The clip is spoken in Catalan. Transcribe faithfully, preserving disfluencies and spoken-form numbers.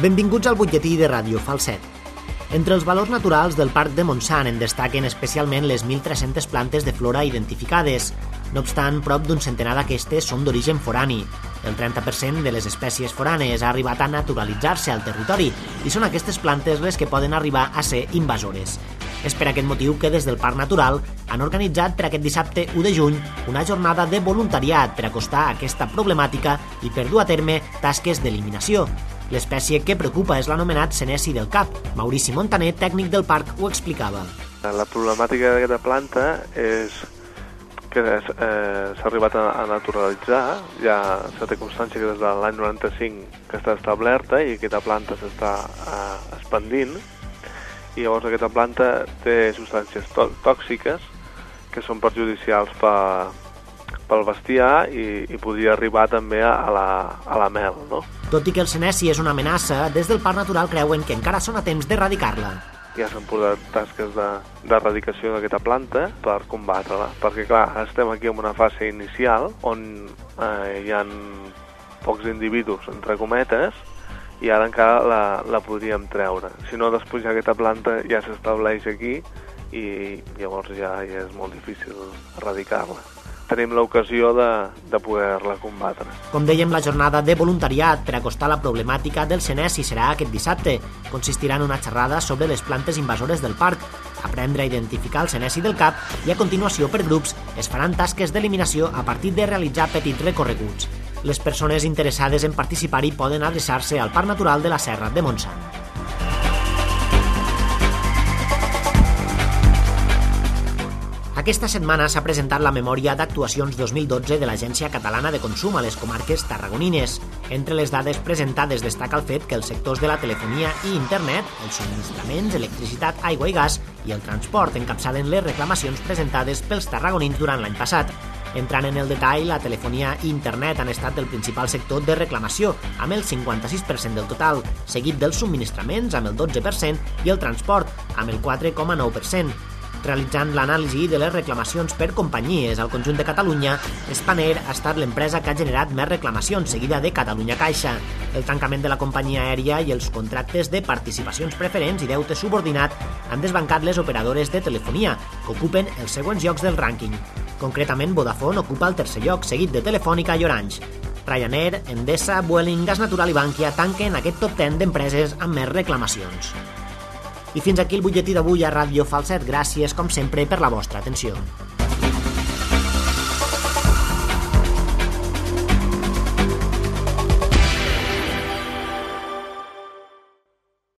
Benvinguts al butlletí de Ràdio Falset. Entre els valors naturals del Parc de Montsant en destaquen especialment les mil tres-centes plantes de flora identificades. No obstant, prop d'un centenar d'aquestes són d'origen forani. El trenta per cent de les espècies foranes ha arribat a naturalitzar-se al territori i són aquestes plantes les que poden arribar a ser invasores. És per aquest motiu que des del Parc Natural han organitzat per aquest dissabte u de juny una jornada de voluntariat per acostar aquesta problemàtica i per dur a terme tasques d'eliminació. L'espècie que preocupa és l'anomenat senesi del cap. Maurici Montaner, tècnic del parc, ho explicava. La problemàtica d'aquesta planta és que eh, s'ha arribat a, a naturalitzar. Ja se té constància que des de l'any noranta-cinc que està establerta i aquesta planta s'està eh, expandint. I llavors aquesta planta té substàncies tòxiques que són perjudicials per, pel bestiar i, i podria arribar també a la, a la mel, no? Tot i que el senesi és una amenaça, des del Parc Natural creuen que encara són a temps d'erradicar-la. Ja s'han portat tasques d'erradicació de, d'aquesta planta per combatre-la, perquè clar, estem aquí en una fase inicial on eh, hi ha pocs individus, entre cometes, i ara encara la, la podríem treure. Si no, després ja aquesta planta ja s'estableix aquí i llavors ja, ja és molt difícil erradicar-la. Tenim l'ocasió de, de poder-la combatre. Com dèiem, la jornada de voluntariat per acostar la problemàtica del senesi serà aquest dissabte. Consistirà en una xerrada sobre les plantes invasores del parc, aprendre a identificar el senesi del cap i a continuació per grups es faran tasques d'eliminació a partir de realitzar petits recorreguts. Les persones interessades en participar-hi poden adreçar-se al Parc Natural de la Serra de Montsant. Aquesta setmana s'ha presentat la memòria d'actuacions dos mil dotze de l'Agència Catalana de Consum a les comarques tarragonines. Entre les dades presentades destaca el fet que els sectors de la telefonia i internet, els subministraments, electricitat, aigua i gas i el transport encapçalen les reclamacions presentades pels tarragonins durant l'any passat. Entrant en el detall, la telefonia i internet han estat el principal sector de reclamació, amb el cinquanta-sis per cent del total, seguit dels subministraments, amb el dotze per cent, i el transport, amb el quatre coma nou per cent. Realitzant l'anàlisi de les reclamacions per companyies al conjunt de Catalunya, Spanair ha estat l'empresa que ha generat més reclamacions, seguida de Catalunya Caixa. El tancament de la companyia aèria i els contractes de participacions preferents i deute subordinat han desbancat les operadores de telefonia, que ocupen els següents llocs del rànquing. Concretament, Vodafone ocupa el tercer lloc, seguit de Telefònica i Orange. Ryanair, Endesa, Vueling, Gas Natural i Bankia tanquen aquest top deu d'empreses amb més reclamacions. I fins aquí el butlletí d'avui a Ràdio Falset. Gràcies, com sempre, per la vostra atenció.